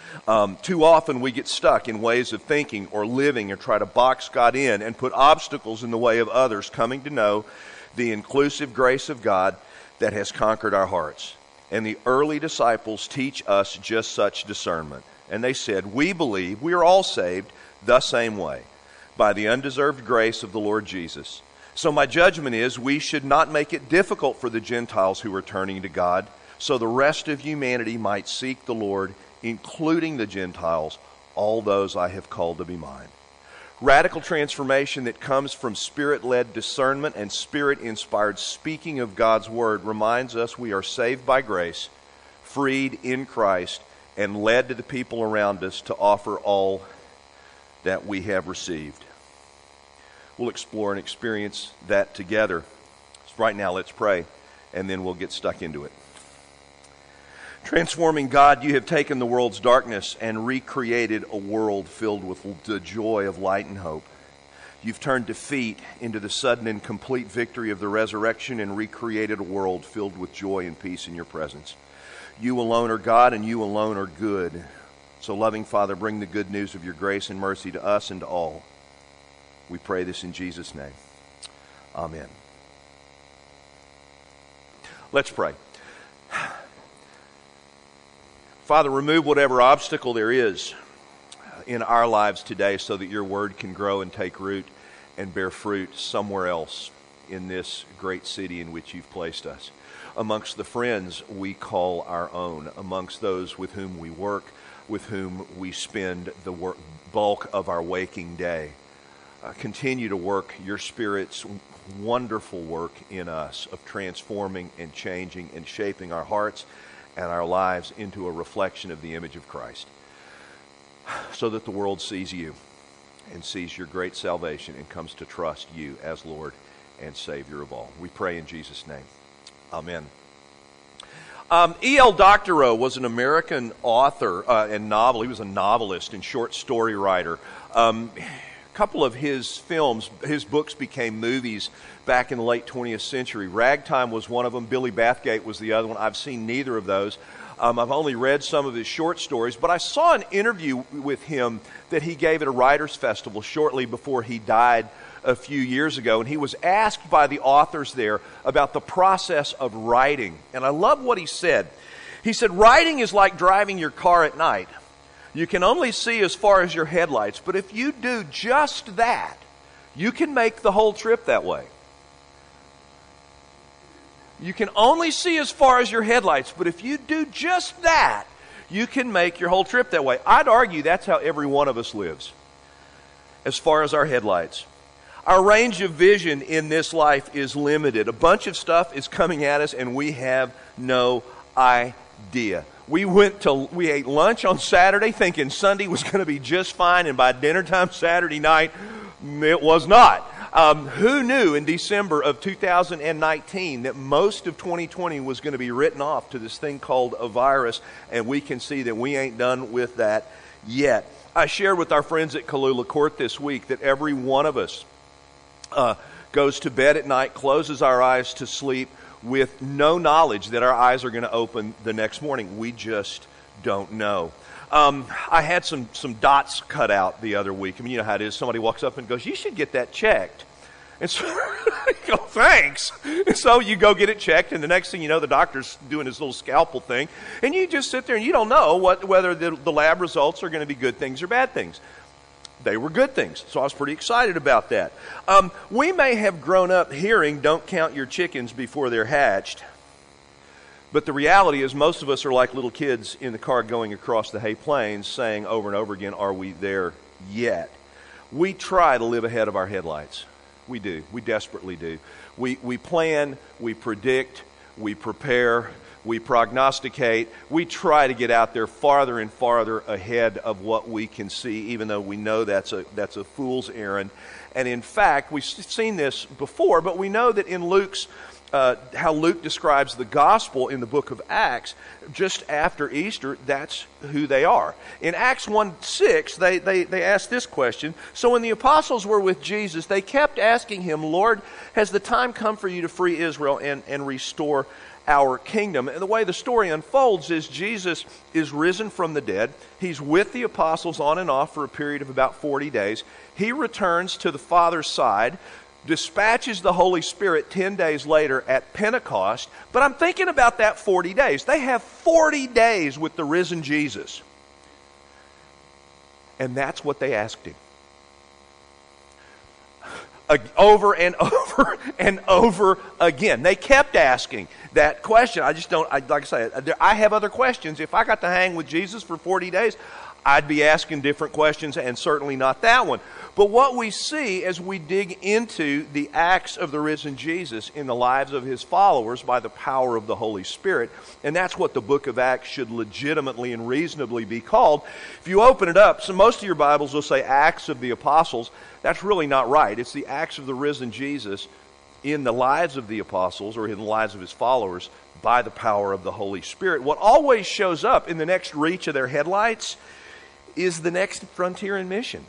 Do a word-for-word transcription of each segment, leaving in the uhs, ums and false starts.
Um, too often we get stuck in ways of thinking or living and try to box God in and put obstacles in the way of others coming to know the inclusive grace of God that has conquered our hearts. And the early disciples teach us just such discernment. And they said, we believe we are all saved the same way, by the undeserved grace of the Lord Jesus. So my judgment is we should not make it difficult for the Gentiles who are turning to God, so the rest of humanity might seek the Lord, including the Gentiles, all those I have called to be mine. Radical transformation that comes from Spirit-led discernment and Spirit-inspired speaking of God's Word reminds us we are saved by grace, freed in Christ, and led to the people around us to offer all that we have received. We'll explore and experience that together. So right now, let's pray, and then we'll get stuck into it. Transforming God, you have taken the world's darkness and recreated a world filled with the joy of light and hope. You've turned defeat into the sudden and complete victory of the resurrection and recreated a world filled with joy and peace in your presence. You alone are God, and you alone are good. So, loving Father, bring the good news of your grace and mercy to us and to all. We pray this in Jesus' name. Amen. Let's pray. Father, remove whatever obstacle there is in our lives today so that your word can grow and take root and bear fruit somewhere else in this great city in which you've placed us. Amongst the friends we call our own, amongst those with whom we work, with whom we spend the work, bulk of our waking day. Uh, continue to work your Spirit's wonderful work in us of transforming and changing and shaping our hearts and our lives into a reflection of the image of Christ, so that the world sees you and sees your great salvation and comes to trust you as Lord and Savior of all. We pray in Jesus' name. Amen. Um, E L Doctorow was an American author uh, and novel. He was a novelist and short story writer. Um, a couple of his films, his books became movies back in the late twentieth century. Ragtime was one of them. Billy Bathgate was the other one. I've seen neither of those. Um, I've only read some of his short stories, but I saw an interview with him that he gave at a writers' festival shortly before he died a few years ago, and he was asked by the authors there about the process of writing. And I love what he said. He said, writing is like driving your car at night. You can only see as far as your headlights, but if you do just that, you can make the whole trip that way. You can only see as far as your headlights, but if you do just that, you can make your whole trip that way. I'd argue that's how every one of us lives, as far as our headlights. Our range of vision in this life is limited. A bunch of stuff is coming at us, and we have no idea. We went to, we ate lunch on Saturday thinking Sunday was going to be just fine, and by dinner time Saturday night, it was not. Um, who knew in December of two thousand nineteen that most of twenty twenty was going to be written off to this thing called a virus, and we can see that we ain't done with that yet. I shared with our friends at Kalula Court this week that every one of us uh, goes to bed at night, closes our eyes to sleep with no knowledge that our eyes are going to open the next morning. We just don't know. Um, I had some, some dots cut out the other week. I mean, you know how it is. Somebody walks up and goes, you should get that checked. And so you go, thanks. And so you go get it checked, and the next thing you know, the doctor's doing his little scalpel thing, and you just sit there and you don't know what whether the, the lab results are going to be good things or bad things. They were good things, so I was pretty excited about that. Um, we may have grown up hearing, don't count your chickens before they're hatched. But the reality is most of us are like little kids in the car going across the hay plains saying over and over again, are we there yet? We try to live ahead of our headlights. We do. We desperately do. We, we plan, we predict, we prepare, we prognosticate. We try to get out there farther and farther ahead of what we can see, even though we know that's a, that's a fool's errand. And in fact, we've seen this before, but we know that in Luke's Uh, how Luke describes the gospel in the book of Acts, just after Easter, that's who they are. In Acts one six, they, they, they ask this question. So when the apostles were with Jesus, they kept asking him, Lord, has the time come for you to free Israel and, and restore our kingdom. And the way the story unfolds is Jesus is risen from the dead. He's with the apostles on and off for a period of about forty days. He returns to the Father's side, dispatches the Holy Spirit ten days later at Pentecost. But I'm thinking about that forty days. They have forty days with the risen Jesus. And that's what they asked him. Over and over and over again. They kept asking that question. I just don't, I, like I say, I have other questions. If I got to hang with Jesus for forty days, I'd be asking different questions, and certainly not that one. But what we see as we dig into the acts of the risen Jesus in the lives of his followers by the power of the Holy Spirit, and that's what the book of Acts should legitimately and reasonably be called. If you open it up, so most of your Bibles will say Acts of the Apostles. That's really not right. It's the acts of the risen Jesus in the lives of the apostles or in the lives of his followers by the power of the Holy Spirit. What always shows up in the next reach of their headlights is the next frontier in mission.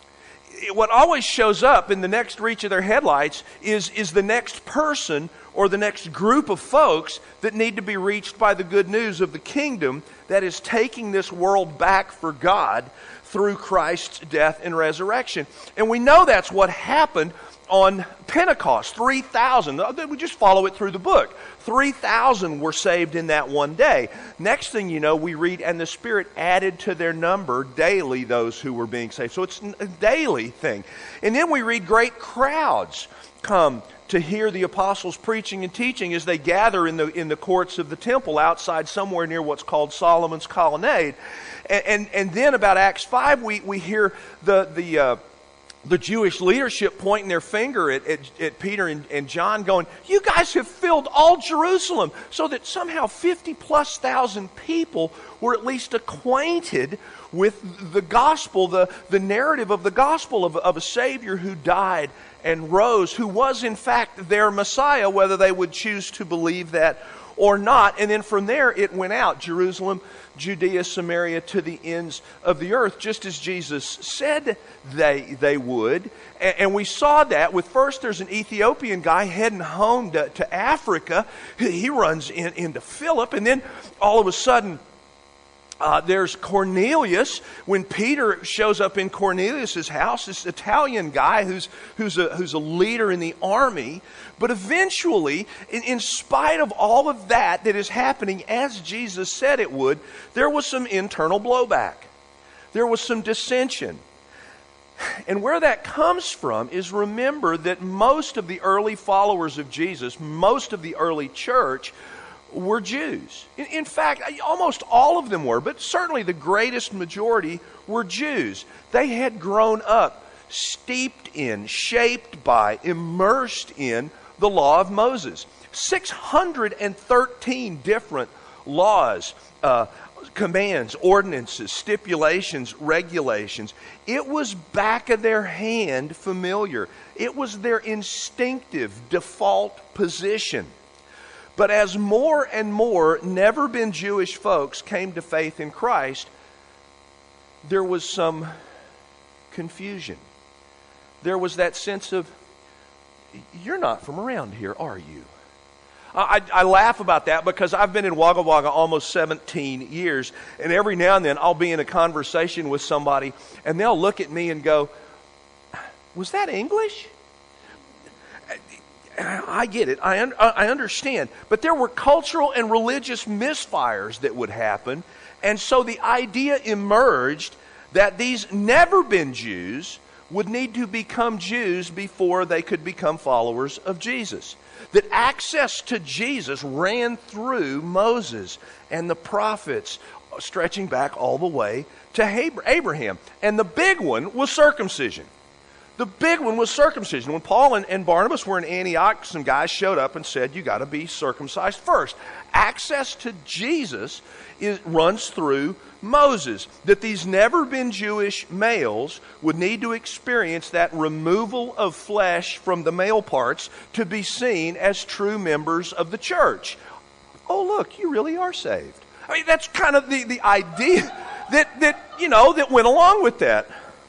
What always shows up in the next reach of their headlights is, is the next person or the next group of folks that need to be reached by the good news of the kingdom that is taking this world back for God through Christ's death and resurrection. And we know that's what happened on Pentecost. three thousand. We just follow it through the book. three thousand were saved in that one day. Next thing you know, we read, and the Spirit added to their number daily those who were being saved. So it's a daily thing. And then we read great crowds come to hear the apostles preaching and teaching as they gather in the in the courts of the temple outside somewhere near what's called Solomon's Colonnade. And and, and then about Acts five, we, we hear the the uh, the Jewish leadership pointing their finger at, at, at Peter and, and John going, you guys have filled all Jerusalem, so that somehow fifty plus thousand people were at least acquainted with the gospel, the, the narrative of the gospel of, of a Savior who died and rose, who was in fact their Messiah, whether they would choose to believe that or not. And then from there it went out, Jerusalem, Judea, Samaria, to the ends of the earth, just as Jesus said they they would. And, and we saw that with, first there's an Ethiopian guy heading home to, to Africa. He runs in, into Philip, and then all of a sudden Uh, there's Cornelius. When Peter shows up in Cornelius' house, this Italian guy who's who's a who's a leader in the army. But eventually, in, in spite of all of that that is happening as Jesus said it would, there was some internal blowback. There was some dissension. And where that comes from is, remember that most of the early followers of Jesus, most of the early church, were Jews. In, in fact, almost all of them were, but certainly the greatest majority were Jews. They had grown up steeped in, shaped by, immersed in the law of Moses. six hundred thirteen different laws, uh, commands, ordinances, stipulations, regulations. It was back of their hand familiar. It was their instinctive default position. But as more and more never been Jewish folks came to faith in Christ, there was some confusion. There was that sense of, you're not from around here, are you? I, I laugh about that because I've been in Wagga Wagga almost seventeen years, and every now and then I'll be in a conversation with somebody, and they'll look at me and go, was that English? I get it. I, un- I understand. But there were cultural and religious misfires that would happen. And so the idea emerged that these never been Jews would need to become Jews before they could become followers of Jesus. That access to Jesus ran through Moses and the prophets, stretching back all the way to Abraham. And the big one was circumcision. The big one was circumcision. When Paul and, and Barnabas were in Antioch, some guys showed up and said, you got to be circumcised first. Access to Jesus is, runs through Moses. That these never been Jewish males would need to experience that removal of flesh from the male parts to be seen as true members of the church. Oh, look, you really are saved. I mean, that's kind of the, the idea that, that, you know, that went along with that.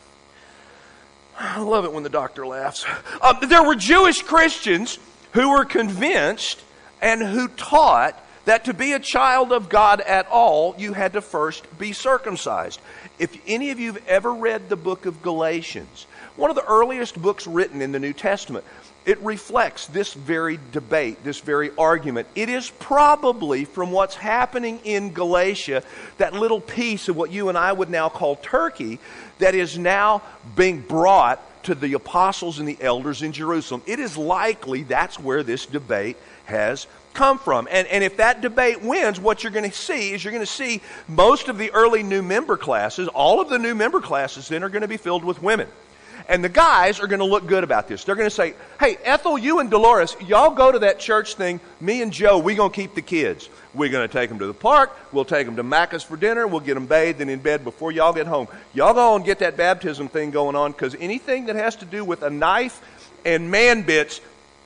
I love it when the doctor laughs. Uh, there were Jewish Christians who were convinced and who taught that to be a child of God at all, you had to first be circumcised. If any of you have ever read the book of Galatians, one of the earliest books written in the New Testament, it reflects this very debate, this very argument. It is probably from what's happening in Galatia, that little piece of what you and I would now call Turkey, that is now being brought to the apostles and the elders in Jerusalem. It is likely that's where this debate has come from. And, and if that debate wins, what you're going to see is you're going to see most of the early new member classes, all of the new member classes then are going to be filled with women. And the guys are going to look good about this. They're going to say, hey, Ethel, you and Dolores, y'all go to that church thing. Me and Joe, we're going to keep the kids. We're going to take them to the park. We'll take them to Macca's for dinner. We'll get them bathed and in bed before y'all get home. Y'all go and get that baptism thing going on, because anything that has to do with a knife and man bits,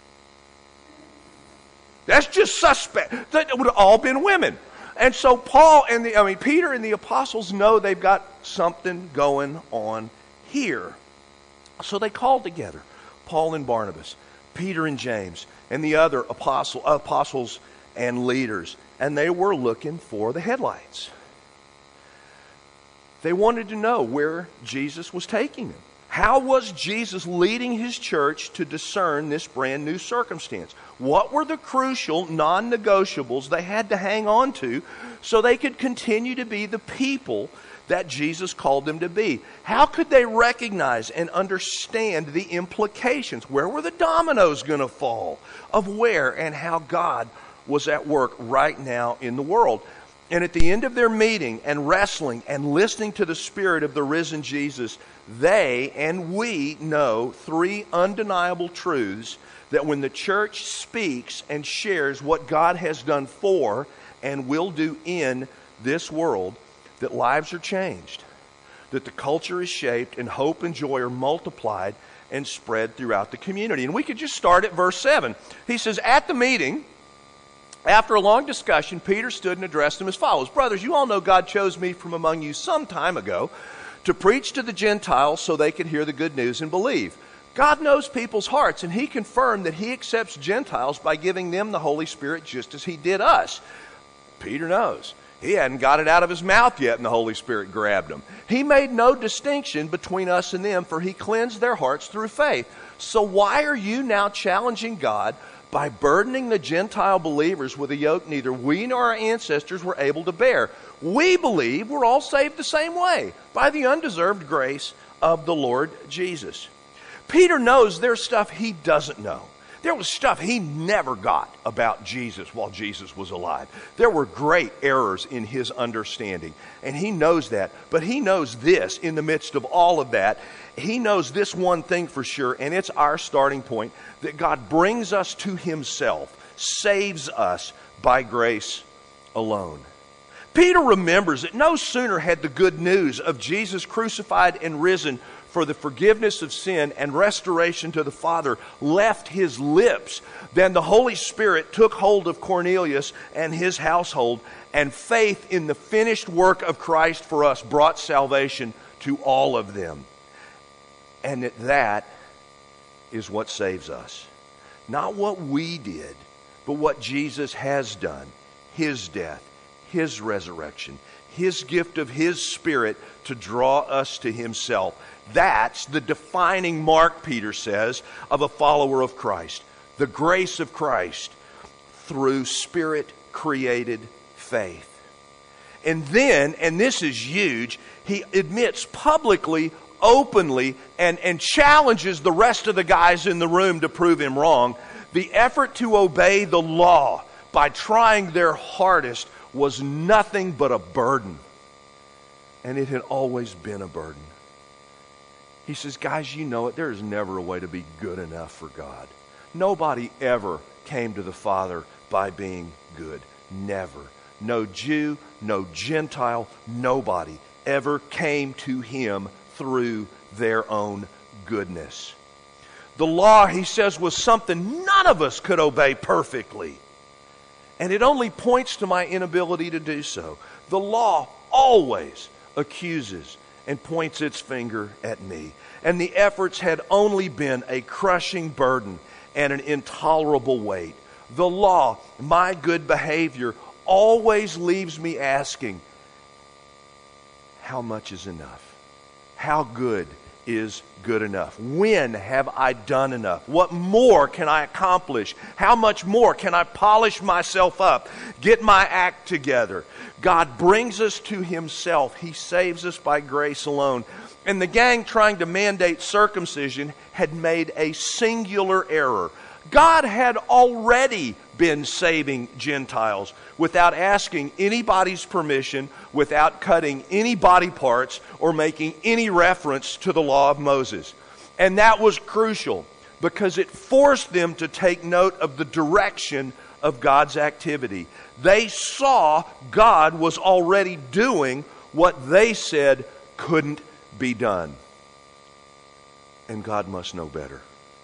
that's just suspect. That would have all been women. And so Paul and the, I mean, Peter and the apostles know they've got something going on here. So they called together Paul and Barnabas, Peter and James, and the other apostle, apostles and leaders. And they were looking for the headlights. They wanted to know where Jesus was taking them. How was Jesus leading his church to discern this brand new circumstance? What were the crucial non-negotiables they had to hang on to so they could continue to be the people that Jesus called them to be? How could they recognize and understand the implications? Where were the dominoes going to fall of where and how God was at work right now in the world? And at the end of their meeting and wrestling and listening to the Spirit of the risen Jesus, they and we know three undeniable truths that when the church speaks and shares what God has done for and will do in this world, that lives are changed, that the culture is shaped, and hope and joy are multiplied and spread throughout the community. And we could just start at verse seven. He says, at the meeting, after a long discussion, Peter stood and addressed them as follows. Brothers, you all know God chose me from among you some time ago to preach to the Gentiles so they could hear the good news and believe. God knows people's hearts, and he confirmed that he accepts Gentiles by giving them the Holy Spirit just as he did us. Peter knows. He hadn't got it out of his mouth yet, and the Holy Spirit grabbed him. He made no distinction between us and them, for he cleansed their hearts through faith. So why are you now challenging God by burdening the Gentile believers with a yoke neither we nor our ancestors were able to bear? We believe we're all saved the same way, by the undeserved grace of the Lord Jesus. Peter knows there's stuff he doesn't know. There was stuff he never got about Jesus while Jesus was alive. There were great errors in his understanding, and he knows that. But he knows this in the midst of all of that. He knows this one thing for sure, and it's our starting point, that God brings us to himself, saves us by grace alone. Peter remembers that no sooner had the good news of Jesus crucified and risen for the forgiveness of sin and restoration to the Father left his lips than the Holy Spirit took hold of Cornelius and his household, and faith in the finished work of Christ for us brought salvation to all of them. And that, that is what saves us. Not what we did, but what Jesus has done. His death, his resurrection, his gift of his Spirit to draw us to himself. That's the defining mark, Peter says, of a follower of Christ. The grace of Christ through Spirit-created faith. And then, and this is huge, he admits publicly, openly, and, and challenges the rest of the guys in the room to prove him wrong. The effort to obey the law by trying their hardest was nothing but a burden. And it had always been a burden. He says, guys, you know it. There is never a way to be good enough for God. Nobody ever came to the Father by being good. Never. No Jew, no Gentile, nobody ever came to him through their own goodness. The law, he says, was something none of us could obey perfectly. And it only points to my inability to do so. The law always accuses and points its finger at me. And the efforts had only been a crushing burden and an intolerable weight. The law, my good behavior, always leaves me asking, how much is enough? How good is good enough? When have I done enough? What more can I accomplish? How much more can I polish myself up? Get my act together. God brings us to Himself. He saves us by grace alone. And the gang trying to mandate circumcision had made a singular error. God had already been saving Gentiles without asking anybody's permission, without cutting any body parts or making any reference to the law of Moses. And that was crucial because it forced them to take note of the direction of God's activity. They saw God was already doing what they said couldn't be done. And God must know better.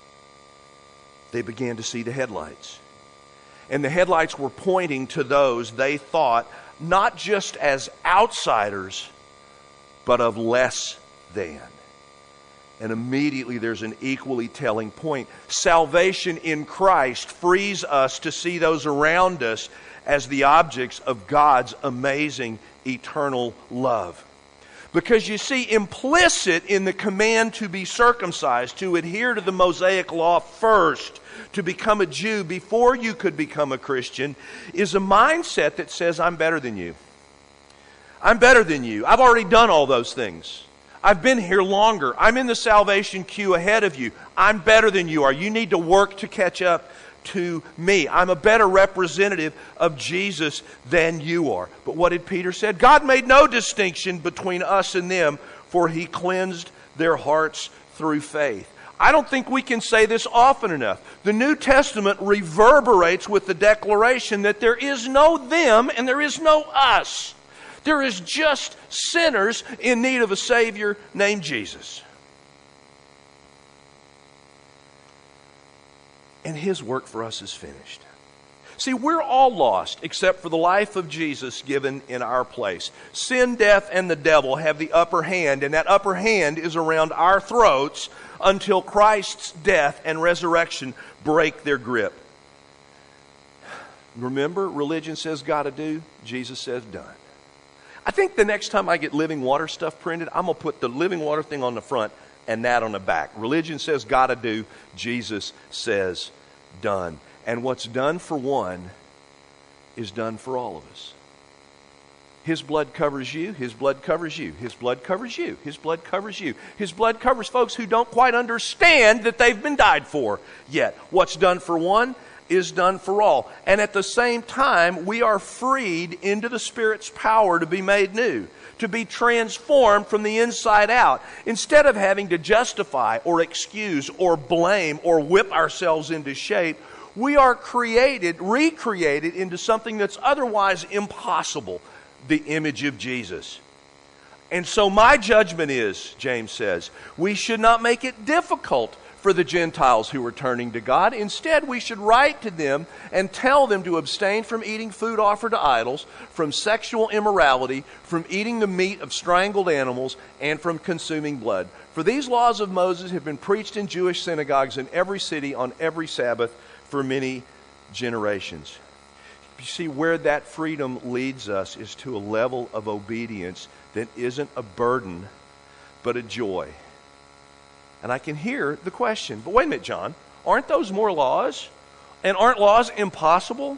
They began to see the headlights. And the headlights were pointing to those they thought not just as outsiders, but of less than. And immediately there's an equally telling point. Salvation in Christ frees us to see those around us as the objects of God's amazing eternal love. Because you see, implicit in the command to be circumcised, to adhere to the Mosaic law first, to become a Jew before you could become a Christian, is a mindset that says, I'm better than you. I'm better than you. I've already done all those things. I've been here longer. I'm in the salvation queue ahead of you. I'm better than you are. You need to work to catch up to me. I'm a better representative of Jesus than you are. But what did Peter say? God made no distinction between us and them, for He cleansed their hearts through faith. I don't think we can say this often enough. The New Testament reverberates with the declaration that there is no them and there is no us. There is just sinners in need of a Savior named Jesus. And His work for us is finished. See, we're all lost except for the life of Jesus given in our place. Sin, death, and the devil have the upper hand, and that upper hand is around our throats until Christ's death and resurrection break their grip. Remember, religion says gotta do, Jesus says done. I think the next time I get Living Water stuff printed, I'm going to put the Living Water thing on the front and that on the back. Religion says gotta do, Jesus says done. And what's done for one is done for all of us. His blood covers you, His blood covers you, His blood covers you, His blood covers you. His blood covers folks who don't quite understand that they've been died for yet. What's done for one is done for all. And at the same time, we are freed into the Spirit's power to be made new, to be transformed from the inside out. Instead of having to justify or excuse or blame or whip ourselves into shape, we are created, recreated into something that's otherwise impossible, the image of Jesus. And so my judgment is, James says, we should not make it difficult for the Gentiles who are turning to God. Instead, we should write to them and tell them to abstain from eating food offered to idols, from sexual immorality, from eating the meat of strangled animals, and from consuming blood. For these laws of Moses have been preached in Jewish synagogues in every city on every Sabbath for many generations. You see, where that freedom leads us is to a level of obedience that isn't a burden, but a joy. And I can hear the question, but wait a minute, John, aren't those more laws? And aren't laws impossible?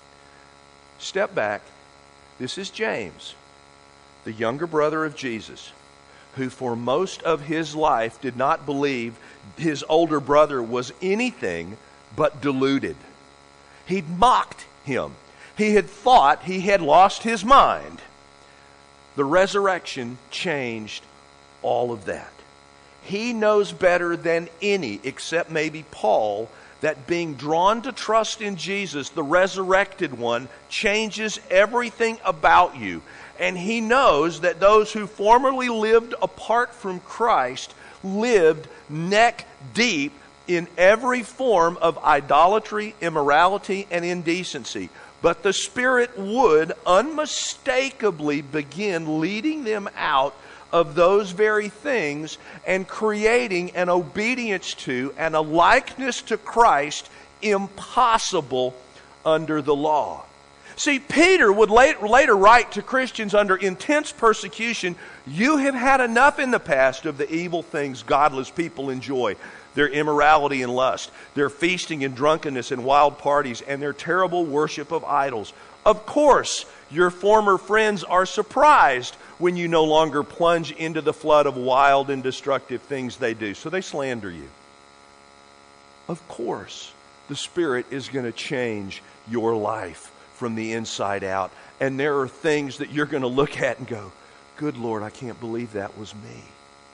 Step back. This is James, the younger brother of Jesus, who for most of his life did not believe his older brother was anything but deluded. He'd mocked him. He had thought he had lost his mind. The resurrection changed all of that. He knows better than any, except maybe Paul, that being drawn to trust in Jesus, the resurrected one, changes everything about you. And he knows that those who formerly lived apart from Christ lived neck deep in every form of idolatry, immorality, and indecency. But the Spirit would unmistakably begin leading them out of those very things and creating an obedience to and a likeness to Christ impossible under the law. See, Peter would later write to Christians under intense persecution, you have had enough in the past of the evil things godless people enjoy. Their immorality and lust, their feasting and drunkenness and wild parties, and their terrible worship of idols. Of course, your former friends are surprised when you no longer plunge into the flood of wild and destructive things they do. So they slander you. Of course, the Spirit is going to change your life from the inside out. And there are things that you're going to look at and go, good Lord, I can't believe that was me.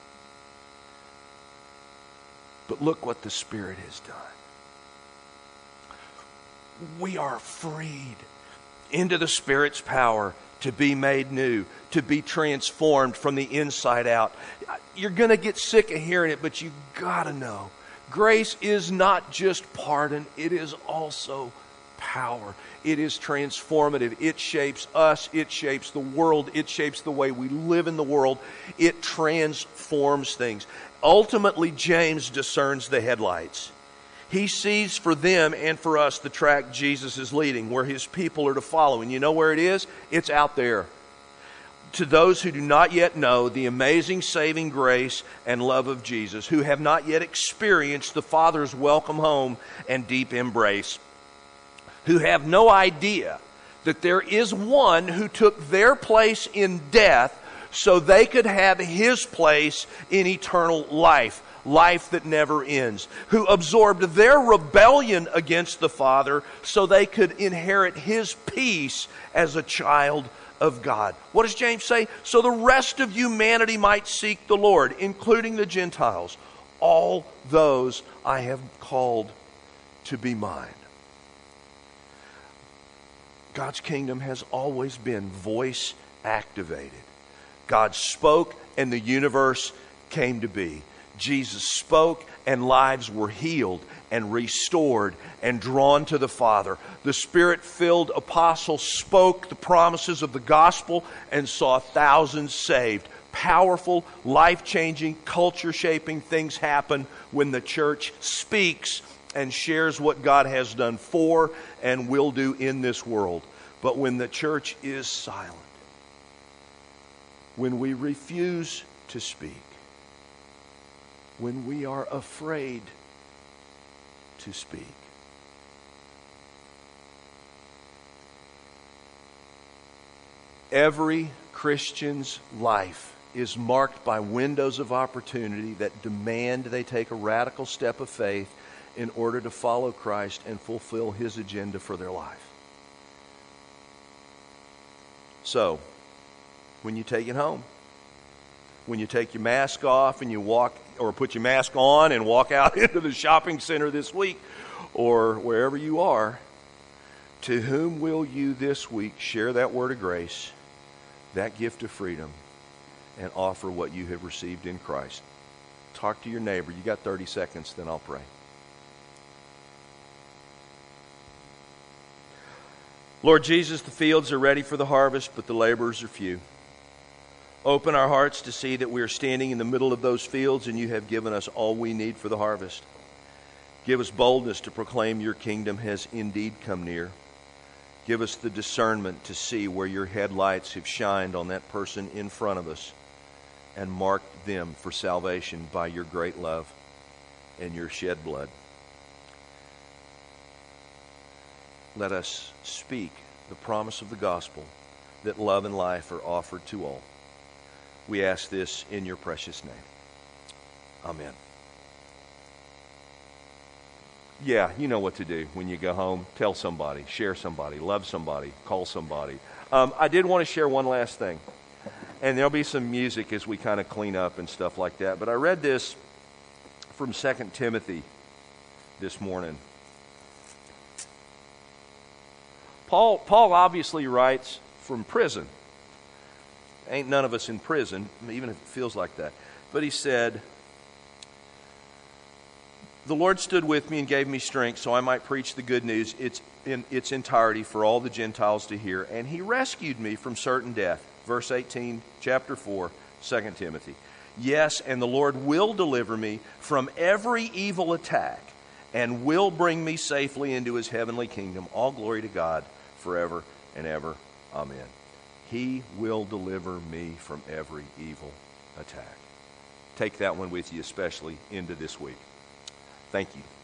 But look what the Spirit has done. We are freed into the Spirit's power to be made new, to be transformed from the inside out. You're going to get sick of hearing it, but you got to know, grace is not just pardon, it is also power. It is transformative. It shapes us. It shapes the world. It shapes the way we live in the world. It transforms things. Ultimately, James discerns the headlights. He sees for them and for us the track Jesus is leading, where his people are to follow. And you know where it is? It's out there. To those who do not yet know the amazing saving grace and love of Jesus, who have not yet experienced the Father's welcome home and deep embrace, who have no idea that there is one who took their place in death so they could have his place in eternal life, life that never ends, who absorbed their rebellion against the Father so they could inherit his peace as a child of God. What does James say? So the rest of humanity might seek the Lord, including the Gentiles, all those I have called to be mine. God's kingdom has always been voice activated. God spoke and the universe came to be. Jesus spoke and lives were healed and restored and drawn to the Father. The Spirit-filled apostles spoke the promises of the gospel and saw thousands saved. Powerful, life-changing, culture-shaping things happen when the church speaks and shares what God has done for and will do in this world. But when the church is silent, when we refuse to speak, when we are afraid to speak, every Christian's life is marked by windows of opportunity that demand they take a radical step of faith in order to follow Christ and fulfill his agenda for their life. So, when you take it home, when you take your mask off and you walk, or put your mask on and walk out into the shopping center this week, or wherever you are, to whom will you this week share that word of grace, that gift of freedom, and offer what you have received in Christ? Talk to your neighbor. You got thirty seconds, then I'll pray. Lord Jesus, the fields are ready for the harvest, but the laborers are few. Open our hearts to see that we are standing in the middle of those fields and you have given us all we need for the harvest. Give us boldness to proclaim your kingdom has indeed come near. Give us the discernment to see where your headlights have shined on that person in front of us and marked them for salvation by your great love and your shed blood. Let us speak the promise of the gospel that love and life are offered to all. We ask this in your precious name. Amen. Yeah, you know what to do when you go home. Tell somebody, share somebody, love somebody, call somebody. Um, I did want to share one last thing. And there'll be some music as we kind of clean up and stuff like that. But I read this from Second Timothy this morning. Paul, Paul obviously writes from prison. Ain't none of us in prison, even if it feels like that. But he said, the Lord stood with me and gave me strength so I might preach the good news it's in its entirety for all the Gentiles to hear. And he rescued me from certain death. Verse eighteen, chapter four, Second Timothy. Yes, and the Lord will deliver me from every evil attack and will bring me safely into his heavenly kingdom. All glory to God forever and ever. Amen. He will deliver me from every evil attack. Take that one with you, especially into this week. Thank you.